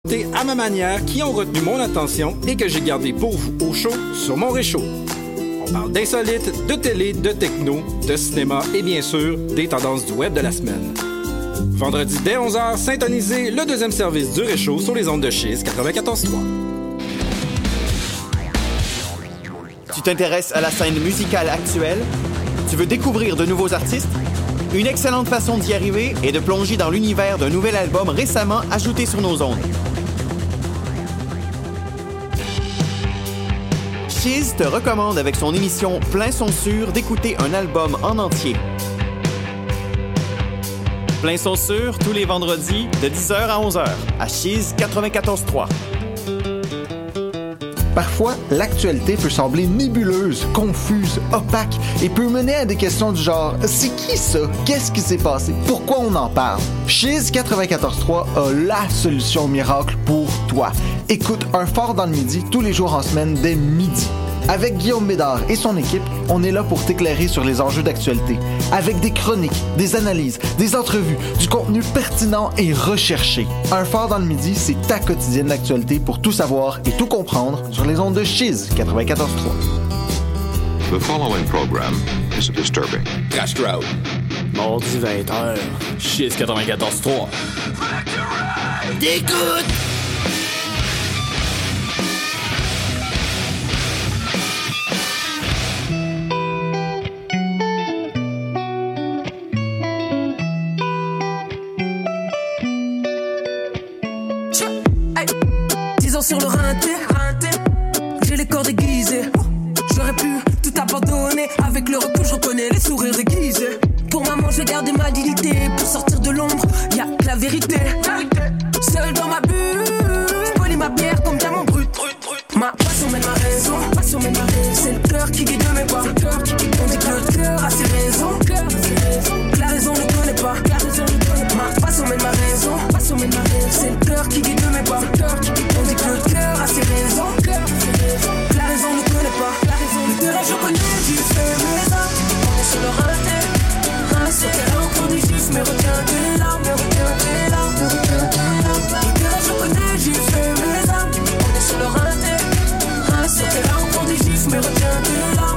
À ma manière, qui ont retenu mon attention et que j'ai gardé pour vous au chaud sur mon réchaud. On parle d'insolites, de télé, de techno, de cinéma et bien sûr, des tendances du web de la semaine. Vendredi dès 11h, syntonisez le deuxième service du réchaud sur les ondes de Chiz 94.3. Tu t'intéresses à la scène musicale actuelle? Tu veux découvrir de nouveaux artistes? Une excellente façon d'y arriver est de plonger dans l'univers d'un nouvel album récemment ajouté sur nos ondes. Chiz te recommande avec son émission Plein son sûr d'écouter un album en entier. Plein son sûr tous les vendredis de 10h à 11h à Chiz 94.3. Parfois, l'actualité peut sembler nébuleuse, confuse, opaque et peut mener à des questions du genre « C'est qui ça? Qu'est-ce qui s'est passé? Pourquoi on en parle? » Chiz 94.3 a la solution miracle pour toi. Écoute Un Fort dans le Midi tous les jours en semaine dès midi. Avec Guillaume Bédard et son équipe, on est là pour t'éclairer sur les enjeux d'actualité. Avec des chroniques, des analyses, des entrevues, du contenu pertinent et recherché. Un Fort dans le Midi, c'est ta quotidienne d'actualité pour tout savoir et tout comprendre sur les ondes de Chiz 94.3. The following program is disturbing. Crash Crowd. Mardi 20h. Chiz 94.3. T'écoutes! Sur le rinté, j'ai les corps déguisés. J'aurais pu tout abandonner. Avec le recul, je reconnais les sourires déguisés. Pour maman, je vais garder ma dignité. Pour sortir de l'ombre, y'a que la vérité. Seul dans ma bulle, je polis ma pierre comme diamant brut. Ma passion mène ma raison, c'est le cœur qui guide mes pas. On dit que le cœur a ses raisons, que la raison ne connaît pas. Ma passion mène ma raison, c'est le cœur qui guide mes pas. On dit que le cœur a ses raisons, que la raison ne connaît pas. Le terrain je connais, j'y fais mes armes. On est sur le rinté, c'est là où on dit juste, mais retiens tes larmes, Le terrain je connais, j'y fais mes armes. On est sur le rinté, c'est là où on dit juste, mais retiens tes larmes,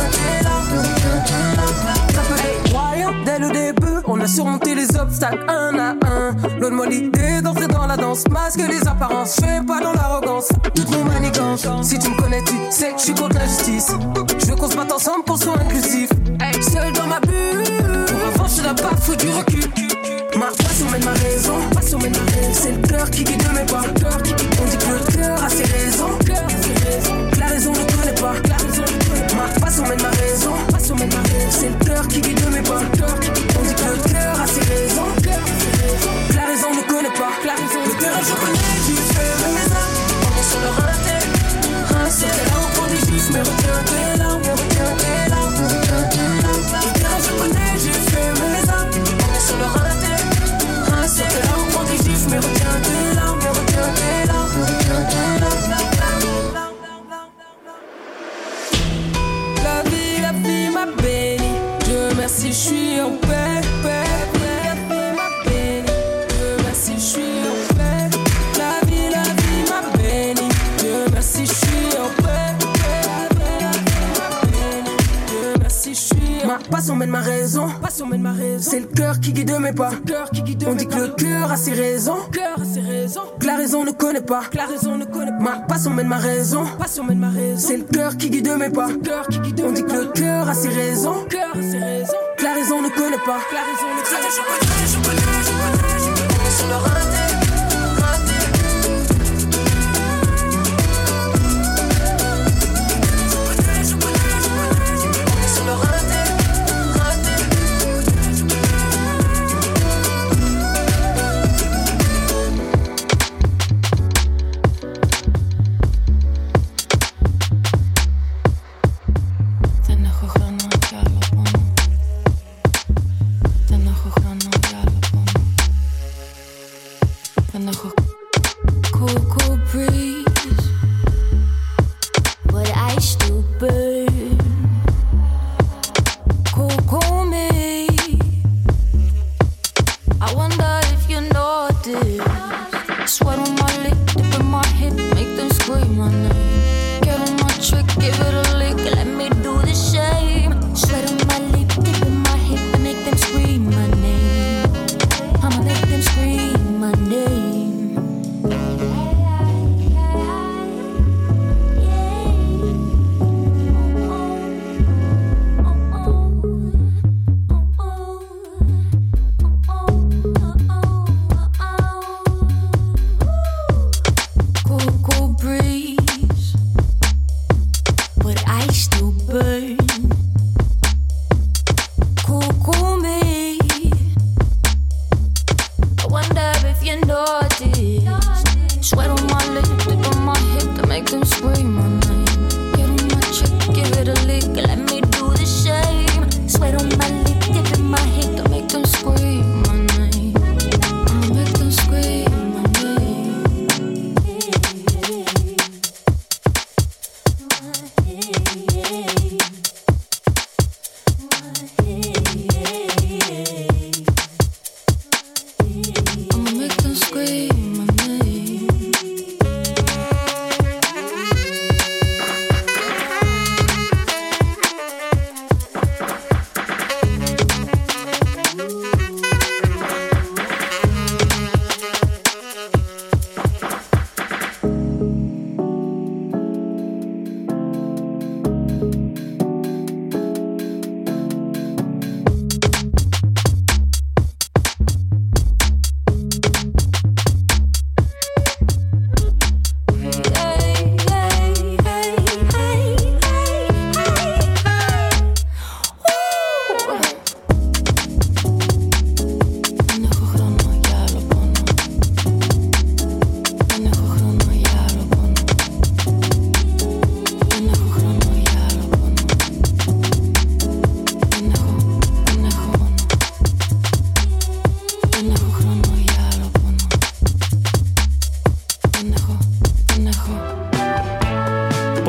Voyons, dès le début, on a surmonté les obstacles un à un. Loin de moi l'idée d'entrer dans la danse, masque les apparences, je fais pas dans l'arrogance, toutes nos manigances. Si tu me connais, tu sais que je suis contre l'injustice. Je veux qu'on se batte ensemble, qu'on soit inclusif. Seul dans ma bulle, pour revanche, je n'ai pas foutu du recul. Ma passion mène ma raison, c'est le cœur qui guide mes pas. On dit que le cœur a ses raisons, que la raison ne connaît pas. Ma passion mène ma raison, c'est le cœur qui guide mes pas. On dit que le cœur a ses raisons, que la raison ne connaît pas. Le terrain je connais, j'y fais mes armes. On est sur le rinté, c'est là où on dit juste, mais retiens tes larmes, Le terrain je connais, j'y fais mes armes. On est sur le rinté, c'est là où on dit juste, mais retiens tes larmes, La vie m'a béni, Dieu merci, je suis en paix, La vie m'a béni, Dieu merci, je suis en paix. La vie m'a béni, Dieu merci, je suis en paix, La vie m'a béni, Dieu merci, je suis en paix. Ma passion mène ma raison, c'est le cœur qui guide mes pas. On dit que le cœur a ses raisons, que la raison ne connaît pas. Ma passion mène ma raison, c'est le cœur qui guide mes pas. On dit que le cœur a ses raisons, que la raison ne connaît pas. Je connais, on est sur le rinté.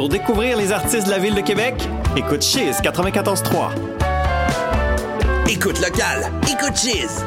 Pour découvrir les artistes de la ville de Québec, écoute Chiz 94.3. Écoute local, écoute Chiz.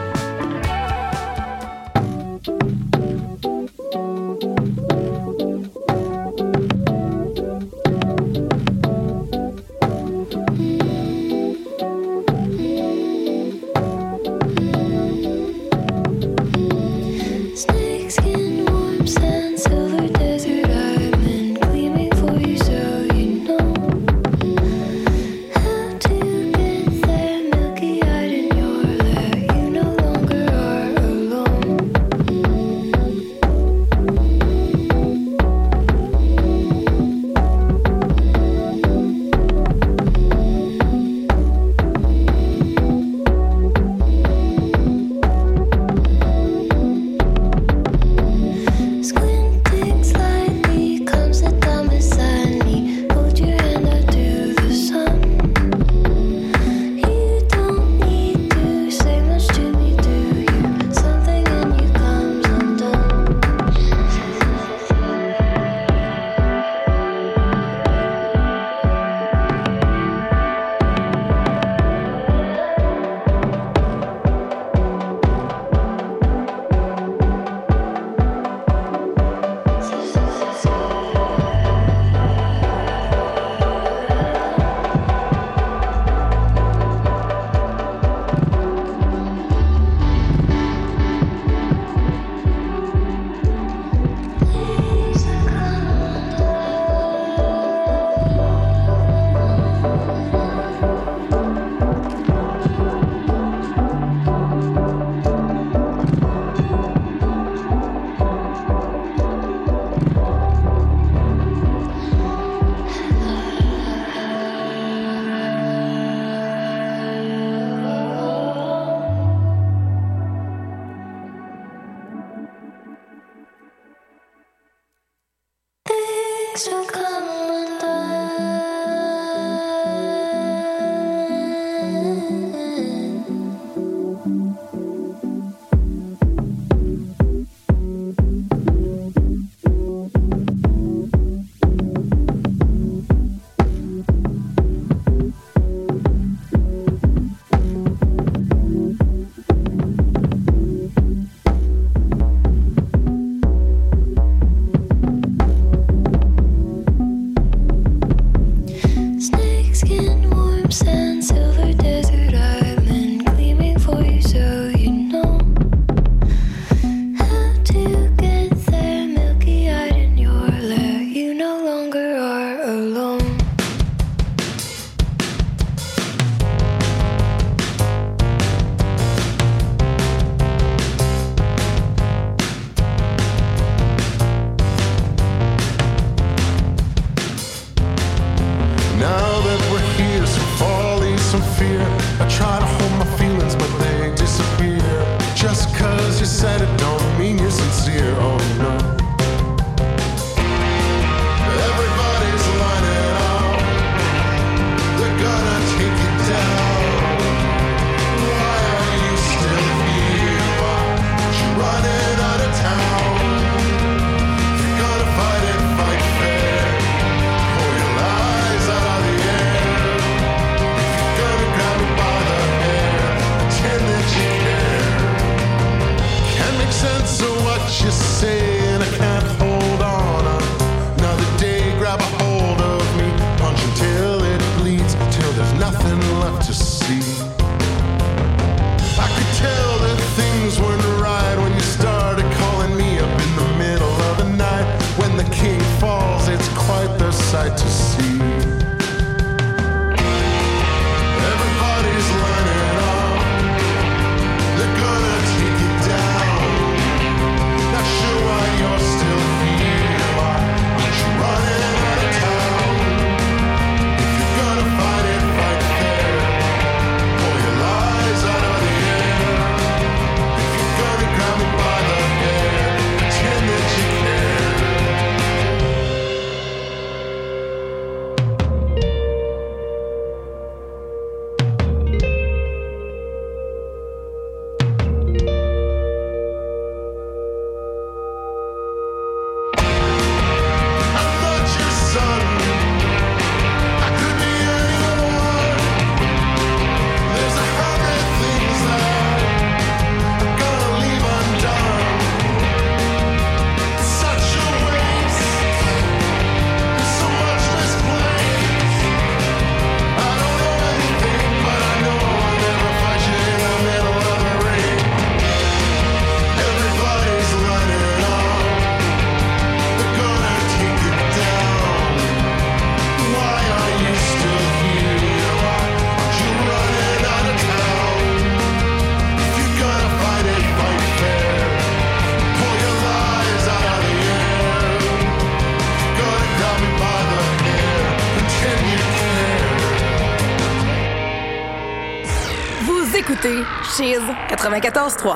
écoutez Cheese 94.3.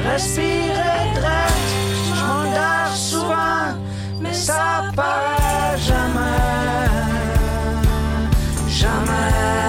respirer drette, je m'endors souvent, mais ça paraît jamais, jamais.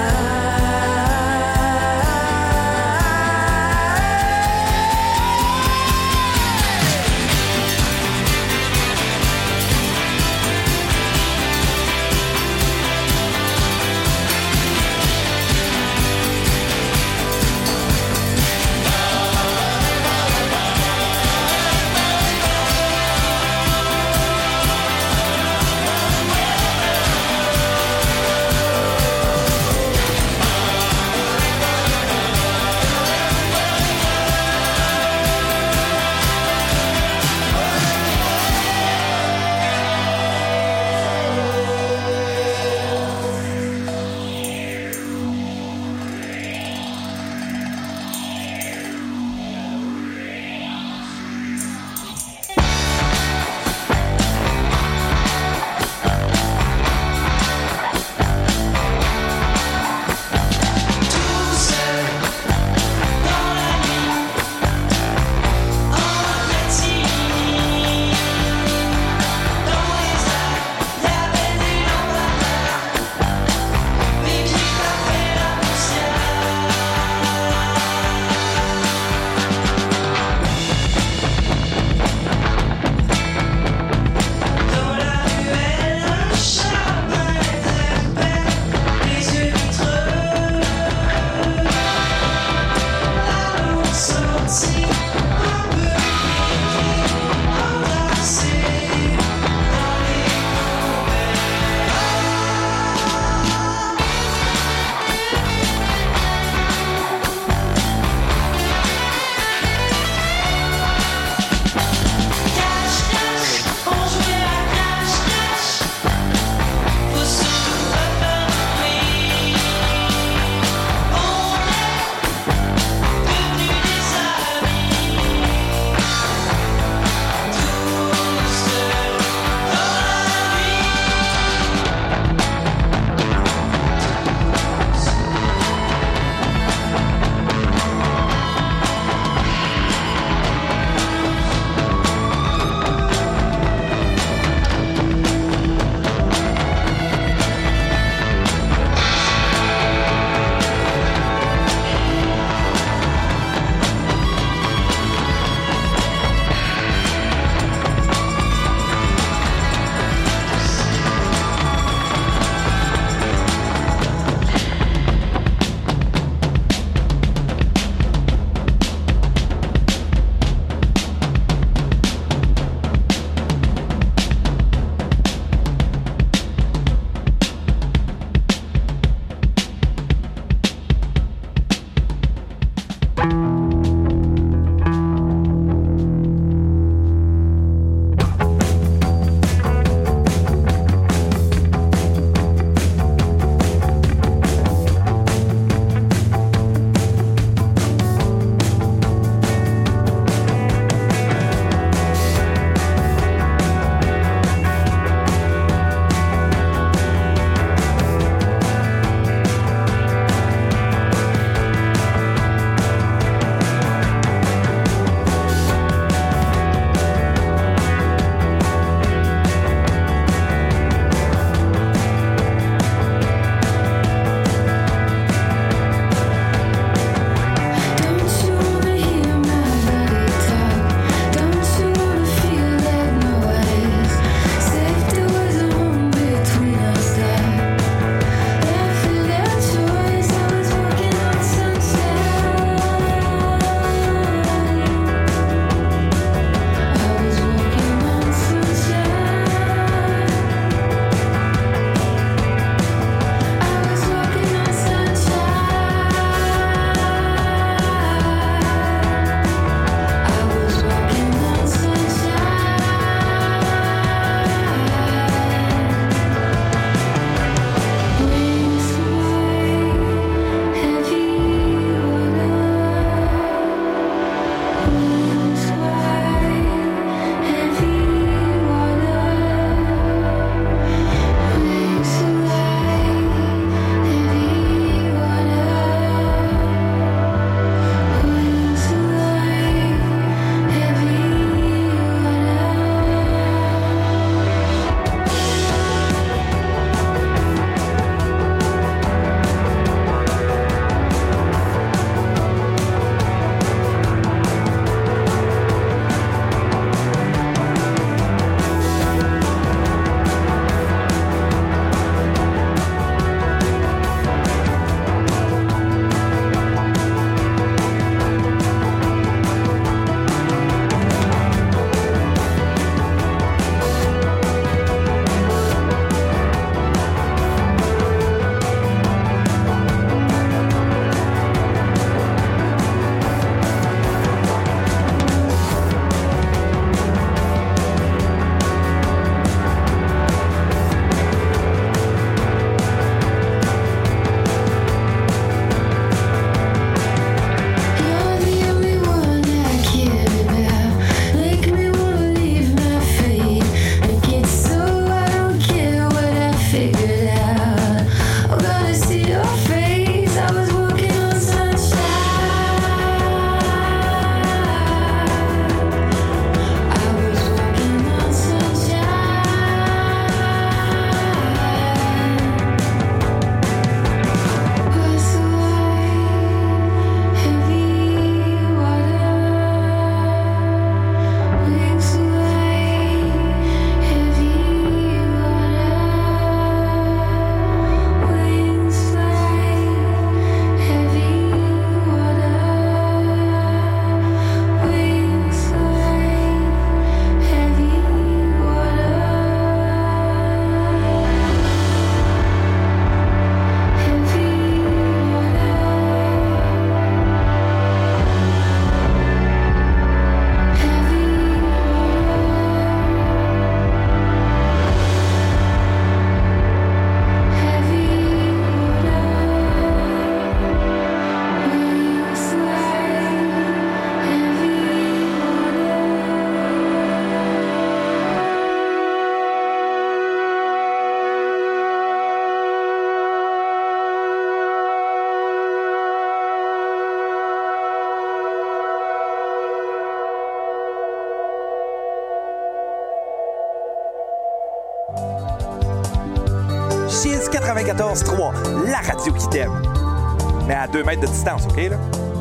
94.3, la radio qui t'aime. Mais à 2 mètres de distance, OK, là?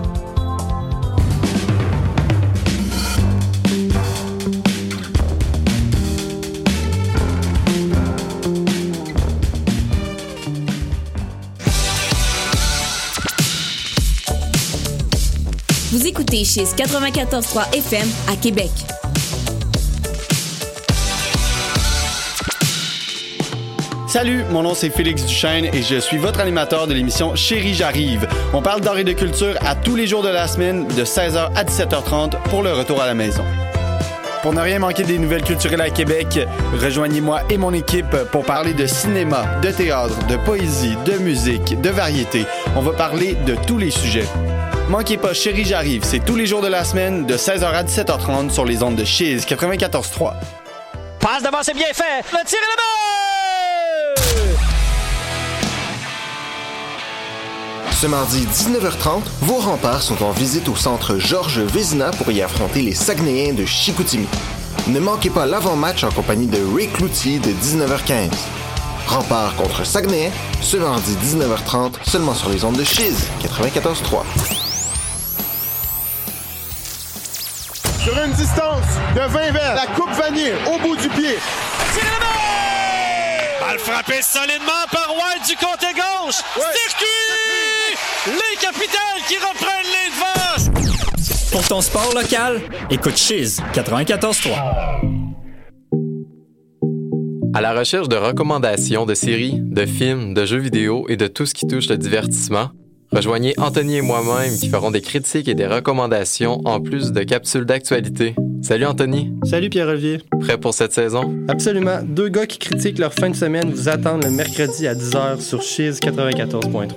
Vous écoutez Chiz 94.3 FM à Québec. Salut, mon nom c'est Félix Duchesne et je suis votre animateur de l'émission Chérie j'arrive. On parle d'art et de culture à tous les jours de la semaine de 16h à 17h30 pour le retour à la maison. Pour ne rien manquer des nouvelles culturelles à Québec, rejoignez-moi et mon équipe pour parler de cinéma, de théâtre, de poésie, de musique, de variété. On va parler de tous les sujets. Manquez pas Chérie j'arrive, c'est tous les jours de la semaine de 16h à 17h30 sur les ondes de Chiz 94.3. Passe devant, c'est bien fait! Le tir est là-bas! Ce mardi 19h30, vos remparts sont en visite au centre Georges Vézina pour y affronter les Saguenayens de Chicoutimi. Ne manquez pas l'avant-match en compagnie de Ray Cloutier de 19h15. Remparts contre Saguenayens, ce mardi 19h30, seulement sur les ondes de Chiz 94.3. Sur une distance de 20 mètres, la coupe vanille au bout du pied. Balle frappée solidement par White du côté gauche. Circuit! Les capitales qui reprennent les devants. Pour ton sport local, écoute Chiz 94.3. À la recherche de recommandations de séries, de films, de jeux vidéo et de tout ce qui touche le divertissement, rejoignez Anthony et moi-même qui feront des critiques et des recommandations en plus de capsules d'actualité. Salut Anthony. Salut Pierre-Olivier. Prêt pour cette saison? Absolument. 2 gars qui critiquent leur fin de semaine vous attendent le mercredi à 10h sur Chiz 94.3.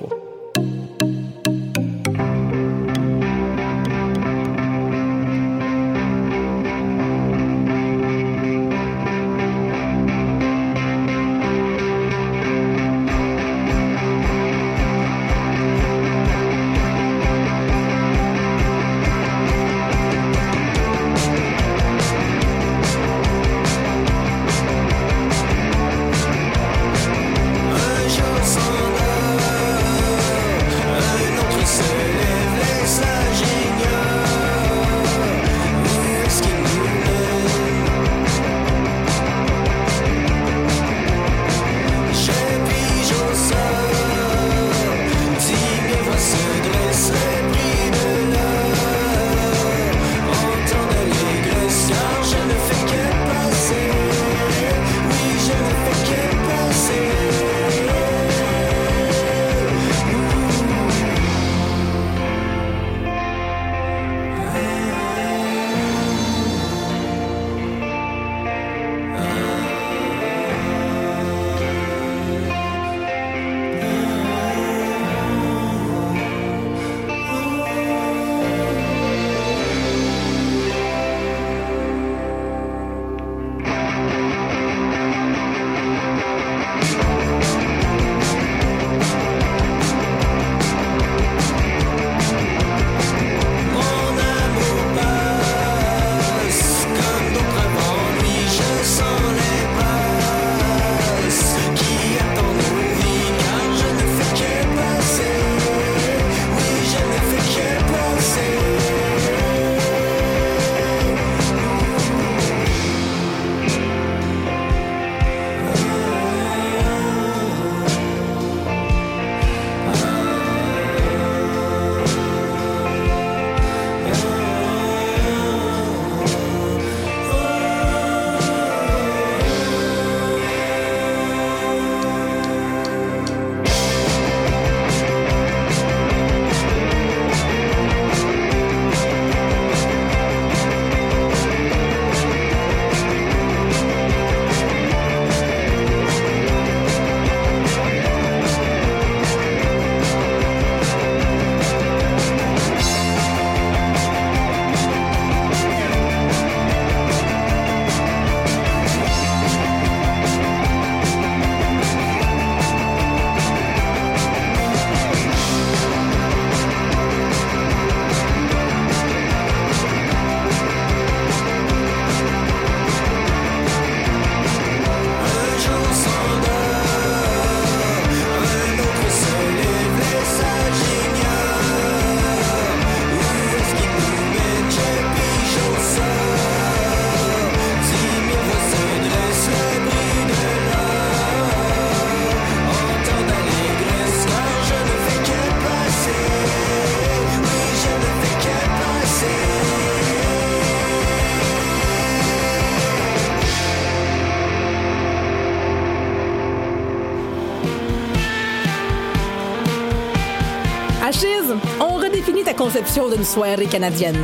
À Chiz, on redéfinit ta conception d'une soirée canadienne.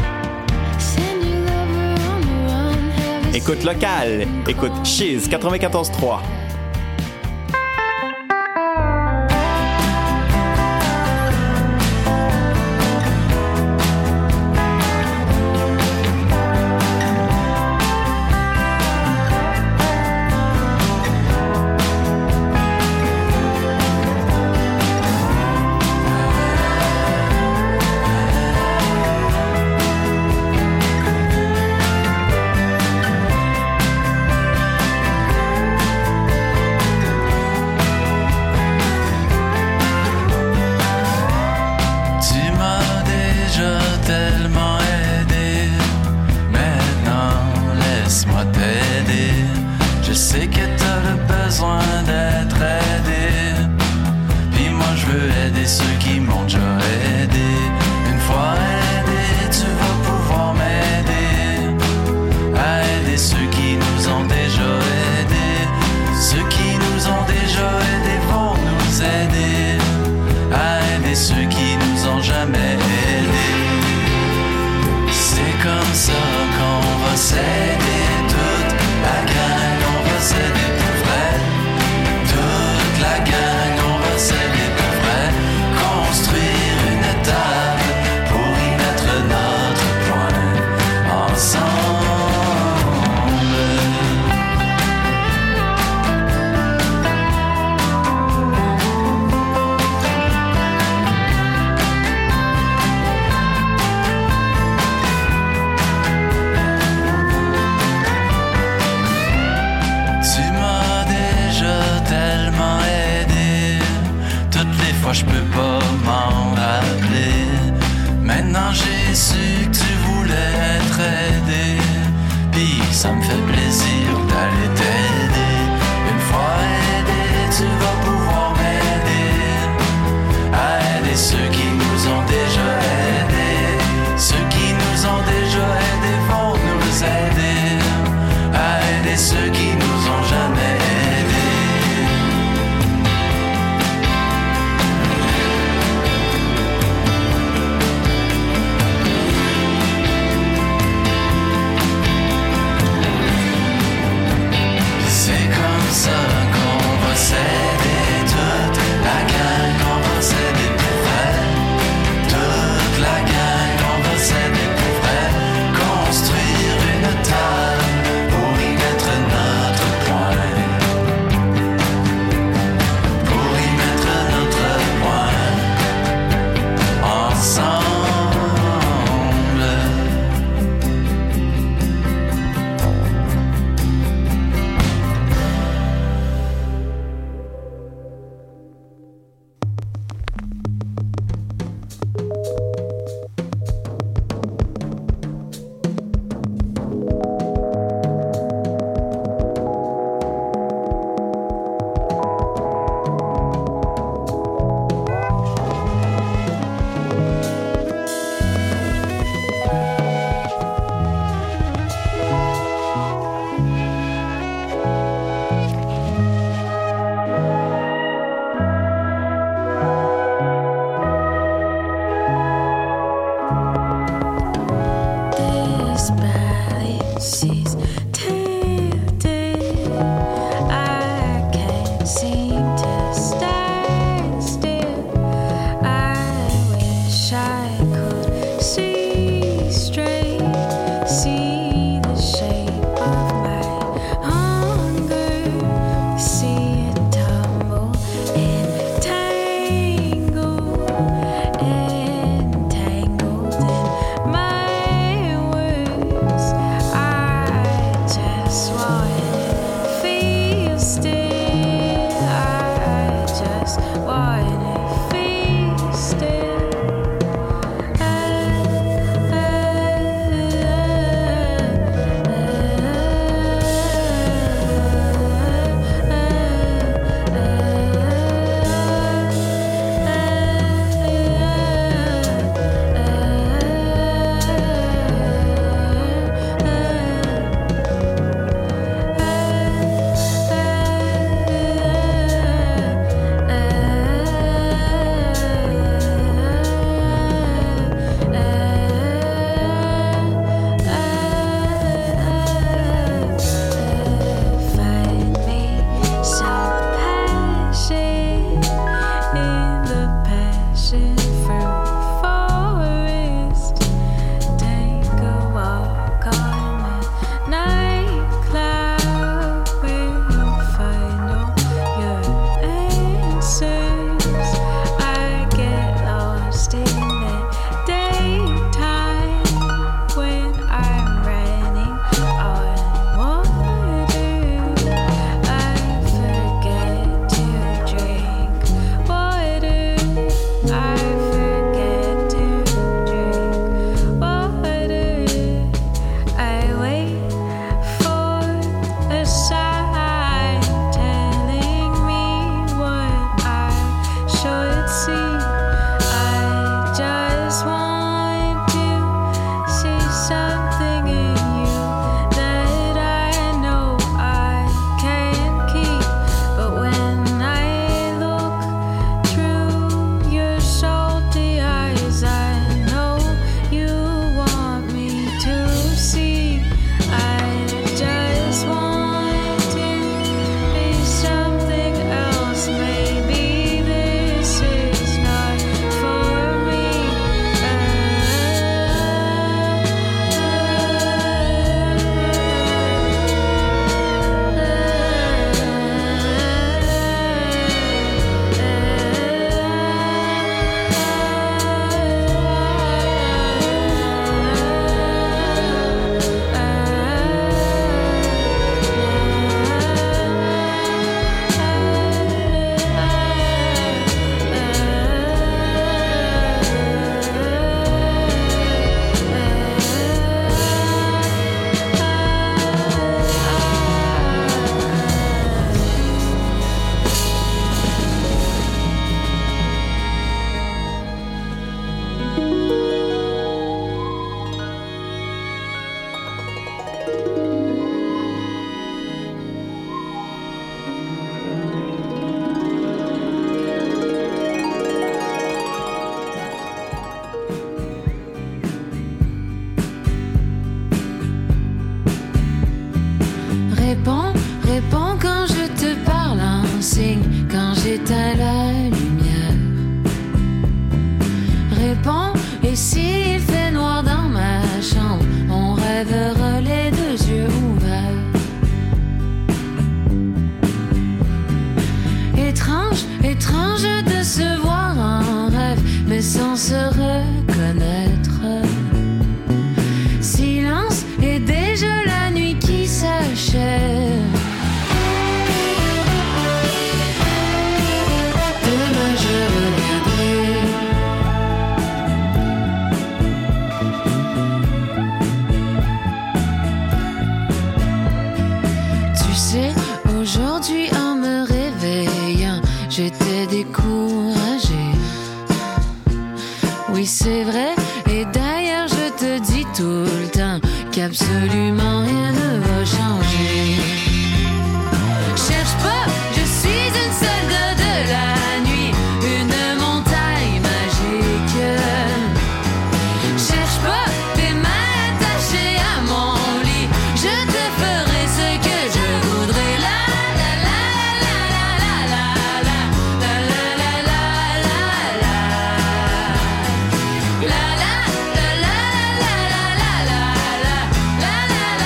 Écoute locale, écoute Chiz 94.3. Je peux pas m'en rappeler. Maintenant j'ai su que tu voulais être aidé. Pis ça me fait plaisir d'aller t'aider. Une fois aidé, tu vas pouvoir m'aider à aider ceux qui nous ont déjà aidés. Ceux qui nous ont déjà aidés vont nous aider à aider ceux qui nous ont jamais aidés. Ça qu'on va s'aider, toute la gang, on va s'aider pour vrai. Toute la gang, on va s'aider pour vrai. Construire une table pour y mettre notre point. Pour y mettre notre point. Ensemble. Oui, c'est vrai, et d'ailleurs je te dis tout le temps qu'absolument rien ne va changer. Cherche pas, je suis une soldat de la nuit, une montagne magique. Cherche pas, t'es mal attaché à mon lit, je te ferai ce que je voudrais. La la la la la la la la la la la la la. La la la la la la la la la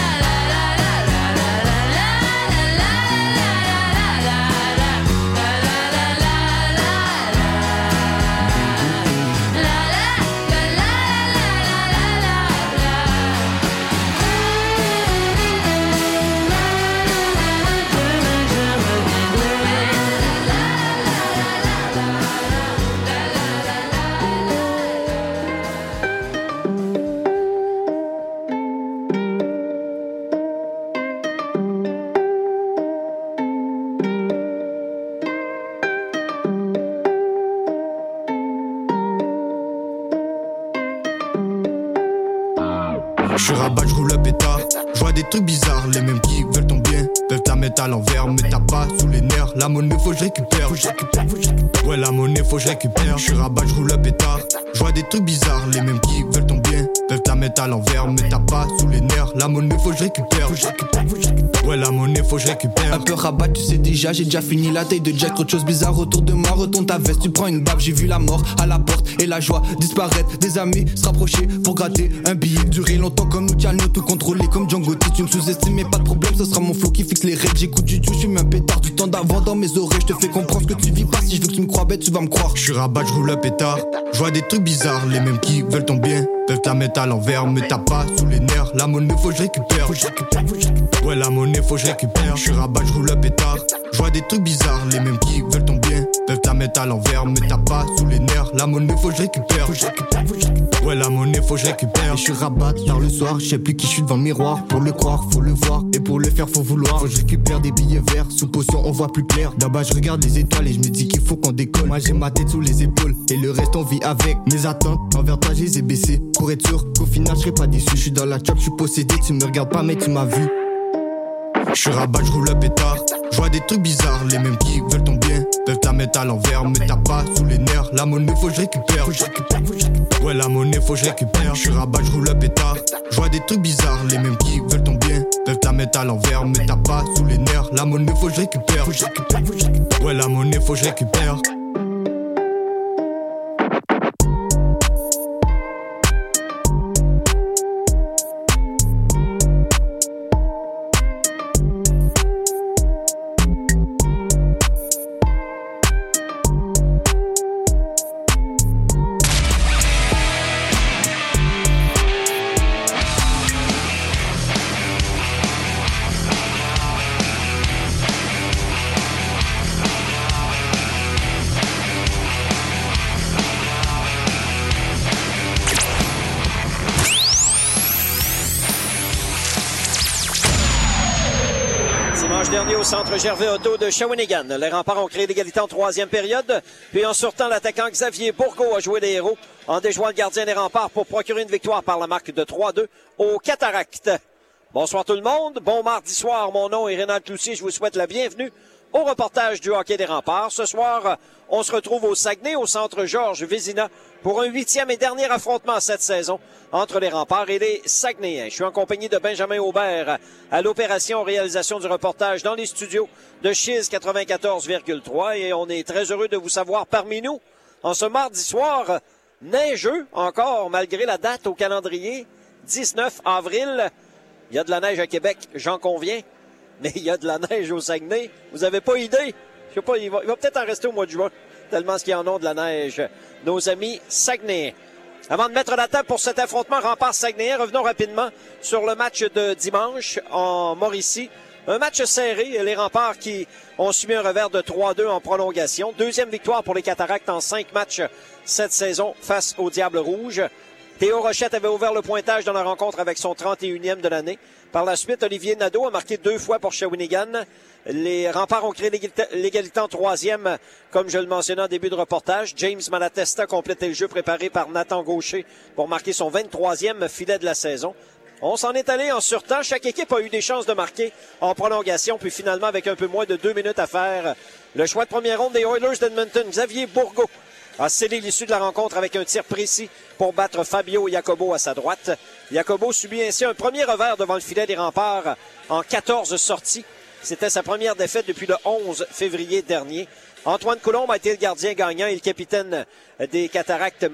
Je suis rabat, je roule le pétard. Je vois des trucs bizarres, les mêmes qui veulent ton bien peuvent te la mettre à l'envers, mais t'as pas sous les nerfs. La monnaie faut que je récupère. Ouais, la monnaie faut que je récupère. Je suis rabat, je roule le pétard. Je vois des trucs bizarres, les mêmes qui veulent ton bien peuvent te la mettre à l'envers, mais t'as pas sous les nerfs. La monnaie faut que je récupère. Ouais, la monnaie faut que je récupère. Un peu rabat, tu sais déjà, j'ai déjà fini la taille de Jack. Trop de choses bizarres autour de moi, retourne ta veste, tu prends une baffe. J'ai vu la mort à la porte et la joie disparaître. Des amis se rapprocher pour gratter un billet. Durer longtemps comme Luciano, tout contrôler comme Django. Si tu me sous-estimes, mais pas de problème, ce sera mon flow qui fixe les règles. J'écoute du tout, je suis un pétard. Du temps d'avant dans mes oreilles, je te fais comprendre ce que tu vis pas. Si je veux que tu me crois bête, tu vas me croire. Je suis rabat, je roule le pétard. Je vois des trucs bizarres, les mêmes qui veulent ton bien peuvent te la mettre à l'envers, mais t'as pas sous les nerfs. La monnaie faut que je récupère. Ouais, la monnaie faut que je récupère. Je suis rabat, je roule le pétard. Je vois des trucs bizarres, les mêmes qui veulent ton bien peuvent te la mettre à l'envers, mais t'as pas sous les nerfs. La monnaie faut que je récupère. Ouais, la monnaie faut que je récupère. Et je suis rabat tard le soir, je sais plus qui je suis devant le miroir. Pour le croire, faut le voir, et pour le faire, faut vouloir. Je récupère des billets verts, sous potion on voit plus clair. Là-bas je regarde les étoiles et je me dis qu'il faut qu'on décolle. Moi j'ai ma tête sous les épaules, et le reste on vit avec. Mes attentes envers toi je les ai baissées, pour être sûr qu'au final je serai pas déçu. Je suis dans la chop, je suis possédé, tu me regardes pas mais tu m'as vu. Je suis rabat, je roule le pétard. Je vois des trucs bizarres, les mêmes qui veulent ton bien peuvent te la mettre à l'envers, mais t'as pas sous les nerfs. La monnaie faut que je récupère. Ouais, la monnaie faut que je récupère. Je suis rabat, je roule le pétard. Je vois des trucs bizarres, les mêmes qui veulent ton bien peuvent te la mettre à l'envers, mais t'as pas sous les nerfs. La monnaie faut que je récupère. Ouais, la monnaie faut que je récupère. Au centre Gervais Auto de Shawinigan. Les Remparts ont créé l'égalité en troisième période. Puis en sortant, l'attaquant Xavier Bourgault a joué les héros en déjouant le gardien des Remparts pour procurer une victoire par la marque de 3-2 aux Cataractes. Bonsoir tout le monde. Bon mardi soir. Mon nom est Rénal Cloutier. Je vous souhaite la bienvenue au reportage du hockey des Remparts. Ce soir, on se retrouve au Saguenay, au centre Georges Vézina, pour un 8e et dernier affrontement cette saison entre les Remparts et les Saguenayens. Je suis en compagnie de Benjamin Aubert à l'opération réalisation du reportage dans les studios de Chiz 94,3 et on est très heureux de vous savoir parmi nous en ce mardi soir neigeux encore malgré la date au calendrier, 19 avril. Il y a de la neige à Québec, j'en conviens. Mais il y a de la neige au Saguenay. Vous avez pas idée? Je sais pas, il va peut-être en rester au mois de juin, tellement qu'ils en ont de la neige. Nos amis Saguenayens. Avant de mettre la table pour cet affrontement Remparts-Saguenayens, revenons rapidement sur le match de dimanche en Mauricie. Un match serré, les Remparts qui ont subi un revers de 3-2 en prolongation. Deuxième victoire pour les Cataractes en 5 matchs cette saison face aux Diables Rouges. Théo Rochette avait ouvert le pointage dans la rencontre avec son 31e de l'année. Par la suite, Olivier Nadeau a marqué 2 fois pour Shawinigan. Les Remparts ont créé l'égalité en troisième, comme je le mentionnais en début de reportage. James Malatesta complétait le jeu préparé par Nathan Gaucher pour marquer son 23e filet de la saison. On s'en est allé en surtemps. Chaque équipe a eu des chances de marquer en prolongation, puis finalement, avec un peu moins de 2 minutes à faire, le choix de première ronde des Oilers d'Edmonton, Xavier Bourgault, a scellé l'issue de la rencontre avec un tir précis pour battre Fabio Jacobo à sa droite. Jacobo subit ainsi un premier revers devant le filet des Remparts en 14 sorties. C'était sa première défaite depuis le 11 février dernier. Antoine Coulombe a été le gardien gagnant et le capitaine des Cataractes